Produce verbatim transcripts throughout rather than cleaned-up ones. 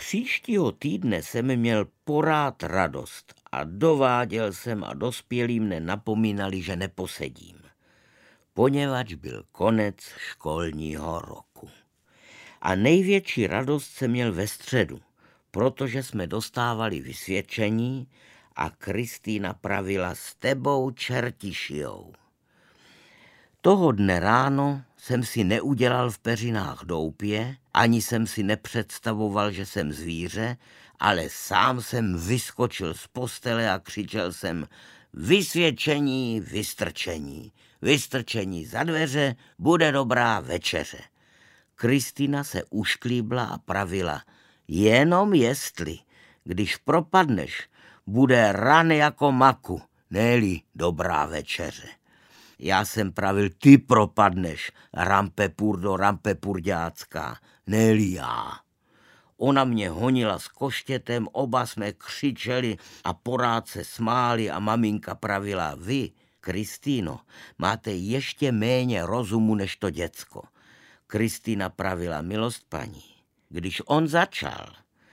Příštího týdne jsem měl porád radost a dováděl jsem a dospělí mne napomínali, že neposedím, poněvadž byl konec školního roku. A největší radost jsem měl ve středu, protože jsme dostávali vysvědčení a Kristýna pravila: s tebou čerti šijou. Toho dne ráno jsem si neudělal v peřinách doupě, ani jsem si nepředstavoval, že jsem zvíře, ale sám jsem vyskočil z postele a křičel jsem: vysvědčení, vystrčení, vystrčení za dveře, bude dobrá večeře. Kristýna se ušklíbla a pravila: jenom jestli, když propadneš, bude ran jako maku, ne-li dobrá večeře. Já jsem pravil: ty propadneš, rampepurdo rampepurďácká, ne-li já. Ona mě honila s koštětem, oba jsme křičeli a porád se smáli a maminka pravila: vy, Kristýno, máte ještě méně rozumu než to děcko. Kristýna pravila: milost paní, když on začal,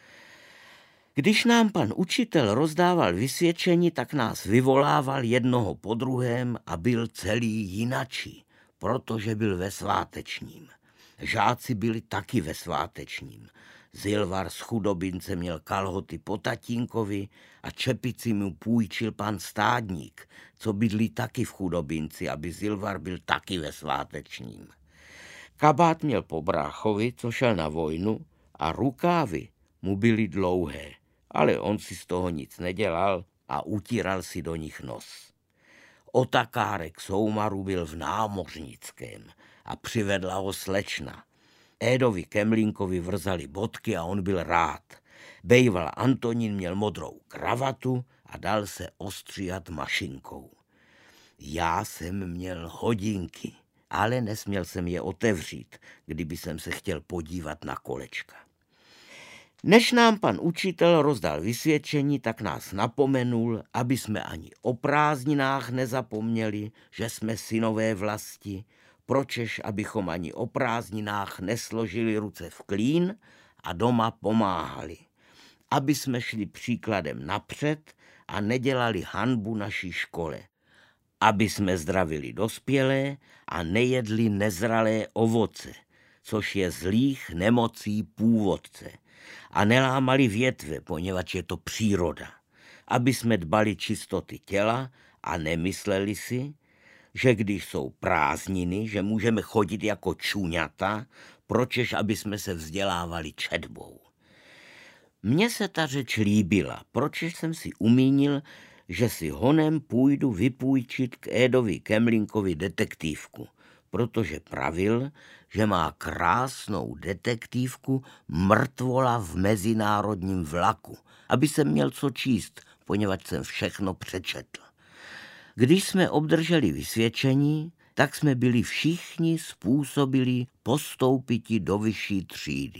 když nám pan učitel rozdával vysvědčení, tak nás vyvolával jednoho po druhém a byl celý jinačí, protože byl ve svátečním. Žáci byli taky ve svátečním. Zilvar z Chudobince měl kalhoty po tatínkovi a čepici mu půjčil pan stádník, co bydlí taky v Chudobinci, aby Zilvar byl taky ve svátečním. Kabát měl po bráchovi, co šel na vojnu, a rukávy mu byly dlouhé, ale on si z toho nic nedělal a utíral si do nich nos. Otakárek Soumaru byl v námořnickém a přivedla ho slečna. Édovi Kemlínkovi vrzali bodky a on byl rád. Bejval Antonín měl modrou kravatu a dal se ostříhat mašinkou. Já jsem měl hodinky, ale nesměl jsem je otevřít, kdyby jsem se chtěl podívat na kolečka. Než nám pan učitel rozdal vysvědčení, tak nás napomenul, aby jsme ani o prázdninách nezapomněli, že jsme synové vlasti, pročež abychom ani o prázdninách nesložili ruce v klín a doma pomáhali, aby jsme šli příkladem napřed a nedělali hanbu naší škole, aby jsme zdravili dospělé a nejedli nezralé ovoce, což je zlých nemocí původce, a nelámali větve, poněvadž je to příroda, aby jsme dbali čistoty těla a nemysleli si, že když jsou prázdniny, že můžeme chodit jako čuňata, pročež aby jsme se vzdělávali četbou. Mně se ta řeč líbila, pročež jsem si umínil, že si honem půjdu vypůjčit k Édovi Kemlínkovi detektívku, protože pravil, že má krásnou detektívku Mrtvola v mezinárodním vlaku, aby jsem měl co číst, poněvadž jsem všechno přečetl. Když jsme obdrželi vysvědčení, tak jsme byli všichni způsobili postoupiti do vyšší třídy.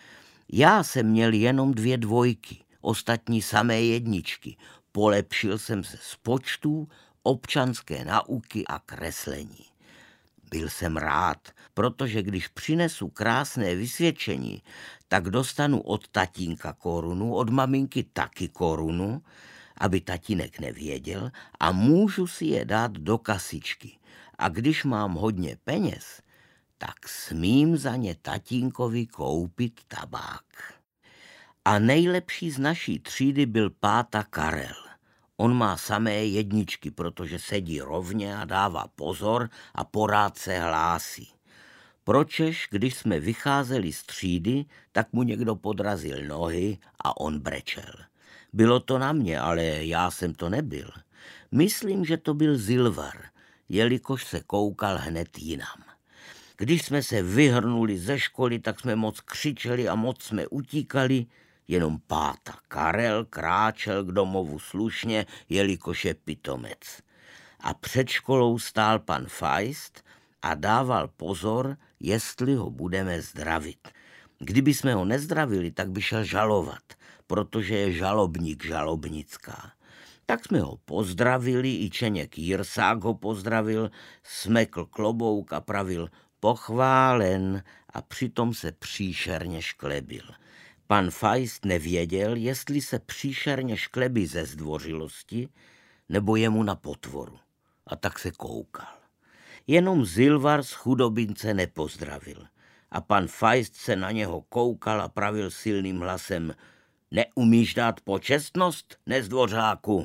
Já jsem měl jenom dvě dvojky, ostatní samé jedničky. Polepšil jsem se z počtů, občanské nauky a kreslení. Byl jsem rád, protože když přinesu krásné vysvědčení, tak dostanu od tatínka korunu, od maminky taky korunu, aby tatínek nevěděl, a můžu si je dát do kasičky. A když mám hodně peněz, tak smím za ně tatínkovi koupit tabák. A nejlepší z naší třídy byl páta Karel. On má samé jedničky, protože sedí rovně a dává pozor a porád se hlásí. Pročež, když jsme vycházeli z třídy, tak mu někdo podrazil nohy a on brečel. Bylo to na mě, ale já jsem to nebyl. Myslím, že to byl Zilvar, jelikož se koukal hned jinam. Když jsme se vyhrnuli ze školy, tak jsme moc křičeli a moc jsme utíkali, jenom páta Karel kráčel k domovu slušně, jelikož je pitomec. A před školou stál pan Feist a dával pozor, jestli ho budeme zdravit. Kdyby jsme ho nezdravili, tak by šel žalovat, protože je žalobník žalobnická. Tak jsme ho pozdravili, i Čeněk Jirsák ho pozdravil, smekl klobouk a pravil pochválen a přitom se příšerně šklebil. Pan Feist nevěděl, jestli se příšerně šklebí ze zdvořilosti, nebo jemu na potvoru. A tak se koukal. Jenom Zilvar z chudobince nepozdravil. A pan Feist se na něho koukal a pravil silným hlasem: Neumíš dát počestnost, nezdvořáku?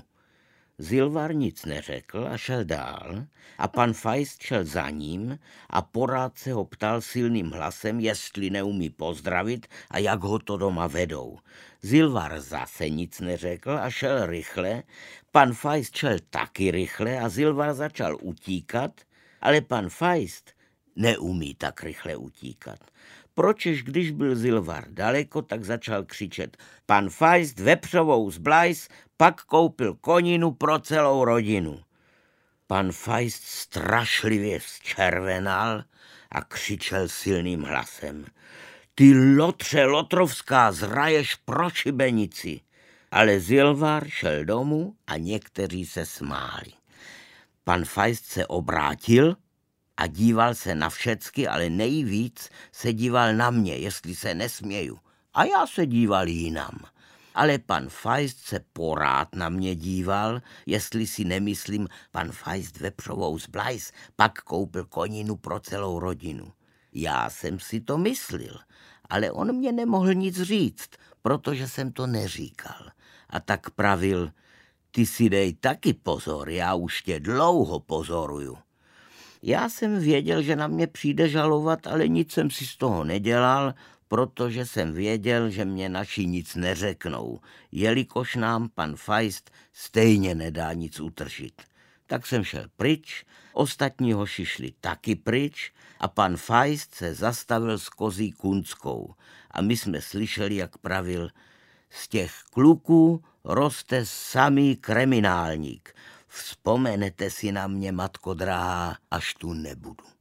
Zilvar nic neřekl a šel dál a pan Feist šel za ním a porád se ho ptal silným hlasem, jestli neumí pozdravit a jak ho to doma vedou. Zilvar zase nic neřekl a šel rychle, pan Feist šel taky rychle a Zilvar začal utíkat, ale pan Feist neumí tak rychle utíkat. Pročež když byl Zilvar daleko, tak začal křičet: Pan Feist vepřovou zblajs, pak koupil koninu pro celou rodinu. Pan Feist strašlivě zčervenal a křičel silným hlasem: Ty lotře lotrovská, zraješ pro šibenici. Ale Zilvar šel domů a někteří se smáli. Pan Feist se obrátil a díval se na všecky, ale nejvíc se díval na mě, jestli se nesměju. A já se díval jinam. Ale pan Feist se porád na mě díval, jestli si nemyslím, pan Feist vepřovou zblajs, pak koupil koninu pro celou rodinu. Já jsem si to myslil, ale on mě nemohl nic říct, protože jsem to neříkal. A tak pravil: Ty si dej taky pozor, já už tě dlouho pozoruju. Já jsem věděl, že na mě přijde žalovat, ale nic jsem si z toho nedělal, protože jsem věděl, že mě naši nic neřeknou, jelikož nám pan Feist stejně nedá nic utržit. Tak jsem šel pryč, ostatní hoši šli taky pryč a pan Feist se zastavil s kozí Kunskou a my jsme slyšeli, jak pravil: Z těch kluků roste samý kriminálník. Vzpomenete si na mě, matko drahá, až tu nebudu.